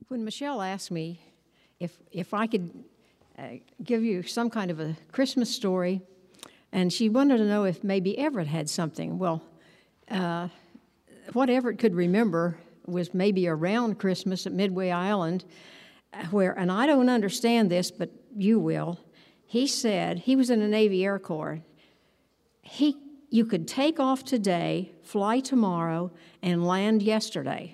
When Michelle asked me if I could give you some kind of a Christmas story, and she wanted to know if maybe Everett had something. Well, what Everett could remember was maybe around Christmas at Midway Island, where, and I don't understand this, but you will. He said, he was in the Navy Air Corps. You could take off today, fly tomorrow, and land yesterday.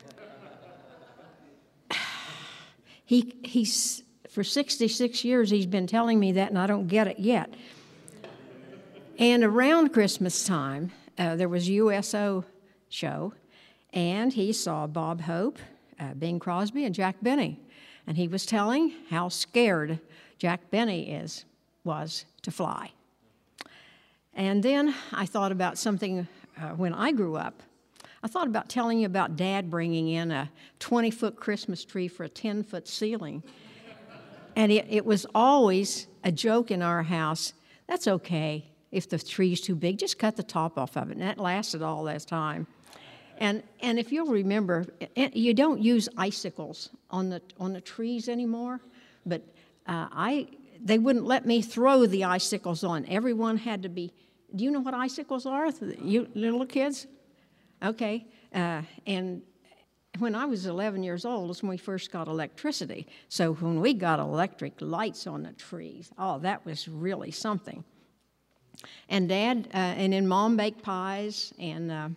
He's for 66 years he's been telling me that, and I don't get it yet. And around Christmas time, there was a USO show, and he saw Bob Hope, Bing Crosby, and Jack Benny. And he was telling how scared Jack Benny was to fly. And then I thought about something when I grew up. I thought about telling you about Dad bringing in a 20-foot Christmas tree for a 10-foot ceiling. And it was always a joke in our house. That's okay if the tree's too big. Just cut the top off of it. And that lasted all that time. And if you'll remember, you don't use icicles on the trees anymore. But they wouldn't let me throw the icicles on. Everyone had to be. Do you know what icicles are, you little kids? Okay, and when I was 11 years old is when we first got electricity. So when we got electric lights on the trees, oh, that was really something. And Dad and then Mom baked pies, and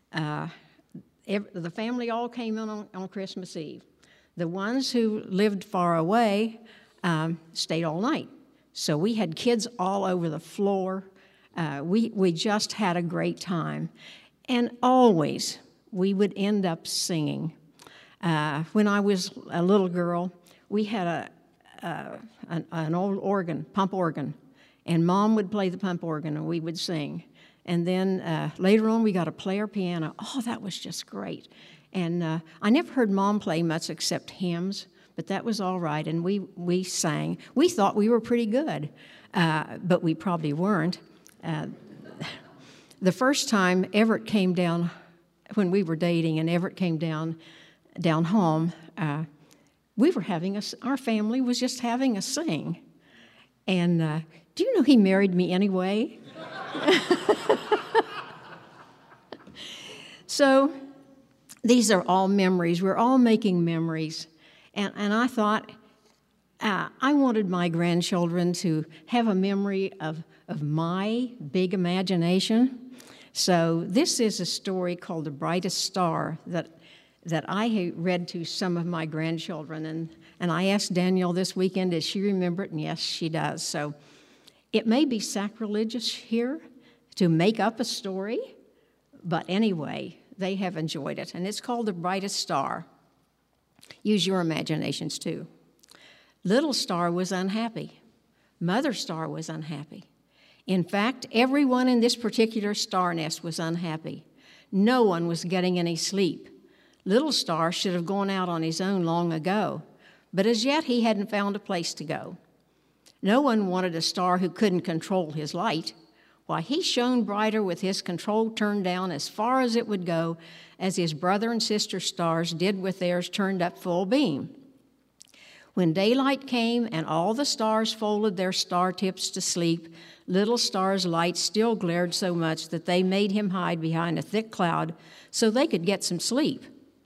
the family all came in on Christmas Eve. The ones who lived far away stayed all night. So we had kids all over the floor. We just had a great time. And always, we would end up singing. When I was a little girl, we had an old organ, pump organ, and Mom would play the pump organ, and we would sing. And then later on, we got a player piano. Oh, that was just great. And I never heard Mom play much except hymns, but that was all right, and we sang. We thought we were pretty good, but we probably weren't. The first time Everett came down, when we were dating, and Everett came down home, we were our family was just having a sing. And do you know he married me anyway? So these are all memories. We're all making memories. And I thought I wanted my grandchildren to have a memory of my big imagination. So this is a story called The Brightest Star that I read to some of my grandchildren. And I asked Danielle this weekend, does she remember it? And yes, she does. So it may be sacrilegious here to make up a story, but anyway, they have enjoyed it. And it's called The Brightest Star. Use your imaginations too. Little Star was unhappy. Mother Star was unhappy. In fact, everyone in this particular star nest was unhappy. No one was getting any sleep. Little Star should have gone out on his own long ago, but as yet he hadn't found a place to go. No one wanted a star who couldn't control his light. Why, he shone brighter with his control turned down as far as it would go, as his brother and sister stars did with theirs turned up full beam. When daylight came and all the stars folded their star tips to sleep, Little Star's light still glared so much that they made him hide behind a thick cloud so they could get some sleep.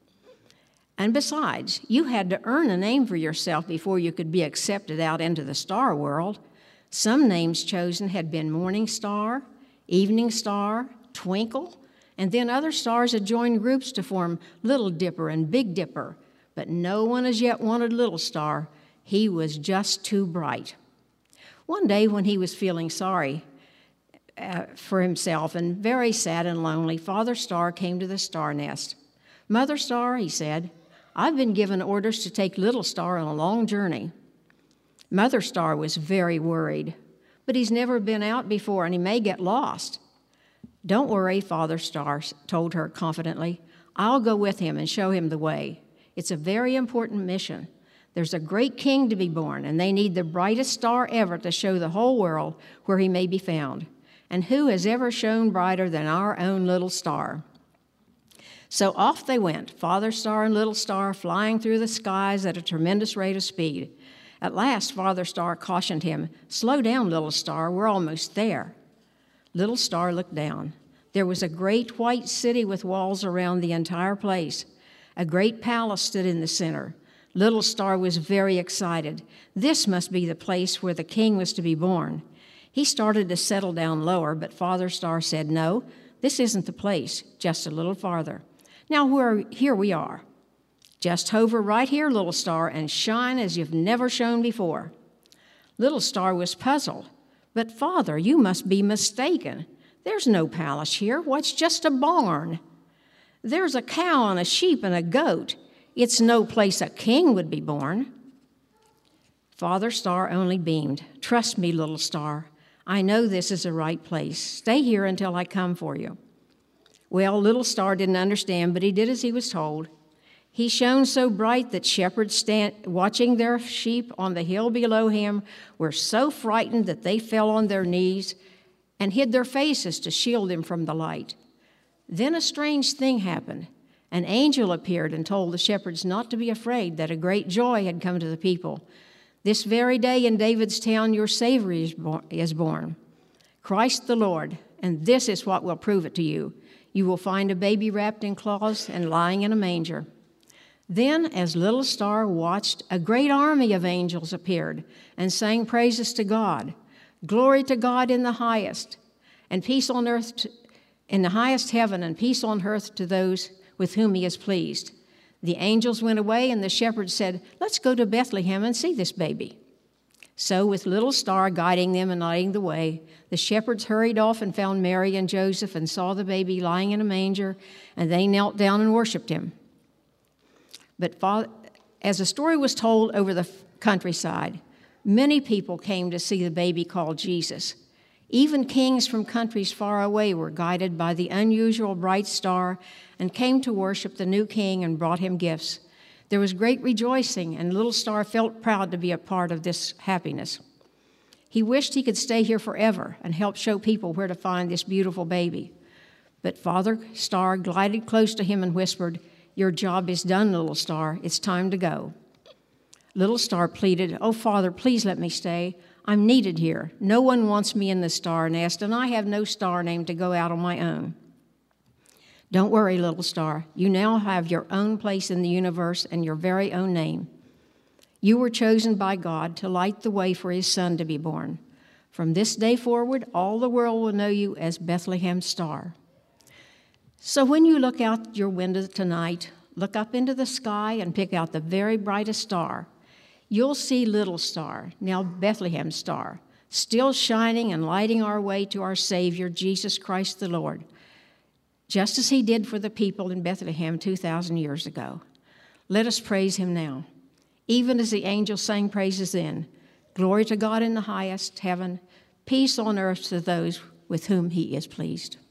And besides, you had to earn a name for yourself before you could be accepted out into the star world. Some names chosen had been Morning Star, Evening Star, Twinkle, and then other stars had joined groups to form Little Dipper and Big Dipper. But no one as yet wanted Little Star. He was just too bright. One day when he was feeling sorry for himself and very sad and lonely, Father Star came to the star nest. Mother Star, he said, I've been given orders to take Little Star on a long journey. Mother Star was very worried, but he's never been out before and he may get lost. Don't worry, Father Star told her confidently. I'll go with him and show him the way. It's a very important mission. There's a great king to be born, and they need the brightest star ever to show the whole world where he may be found. And who has ever shone brighter than our own little star? So off they went, Father Star and Little Star, flying through the skies at a tremendous rate of speed. At last, Father Star cautioned him, "Slow down, Little Star, we're almost there." Little Star looked down. There was a great white city with walls around the entire place. A great palace stood in the center. Little Star was very excited. This must be the place where the king was to be born. He started to settle down lower, but Father Star said, "No, this isn't the place, just a little farther. Now here we are. Just hover right here, Little Star, and shine as you've never shone before." Little Star was puzzled. "But Father, you must be mistaken. There's no palace here. What's just a barn? There's a cow and a sheep and a goat. It's no place a king would be born." Father Star only beamed. "Trust me, Little Star. I know this is the right place. Stay here until I come for you." Well, Little Star didn't understand, but he did as he was told. He shone so bright that shepherds watching their sheep on the hill below him were so frightened that they fell on their knees and hid their faces to shield them from the light. Then a strange thing happened. An angel appeared and told the shepherds not to be afraid, that a great joy had come to the people. "This very day in David's town your Savior is born, Christ the Lord, and this is what will prove it to you. You will find a baby wrapped in cloths and lying in a manger." Then, as Little Star watched, a great army of angels appeared and sang praises to God. "Glory to God in the highest, and peace on earth in the highest heaven, and peace on earth to those with whom he is pleased." The angels went away, and the shepherds said, "Let's go to Bethlehem and see this baby." So, with Little Star guiding them and lighting the way, the shepherds hurried off and found Mary and Joseph and saw the baby lying in a manger, and they knelt down and worshiped him. But as the story was told over the countryside, many people came to see the baby called Jesus. Even kings from countries far away were guided by the unusual bright star and came to worship the new king and brought him gifts. There was great rejoicing, and Little Star felt proud to be a part of this happiness. He wished he could stay here forever and help show people where to find this beautiful baby. But Father Star glided close to him and whispered, "Your job is done, Little Star. It's time to go." Little Star pleaded, "Oh, Father, please let me stay. I'm needed here. No one wants me in the star nest, and I have no star name to go out on my own." "Don't worry, Little Star. You now have your own place in the universe and your very own name. You were chosen by God to light the way for his son to be born. From this day forward, all the world will know you as Bethlehem Star." So when you look out your window tonight, look up into the sky and pick out the very brightest star. You'll see Little Star, now Bethlehem Star, still shining and lighting our way to our Savior, Jesus Christ the Lord, just as he did for the people in Bethlehem 2,000 years ago. Let us praise him now. Even as the angels sang praises then, "Glory to God in the highest heaven, peace on earth to those with whom he is pleased."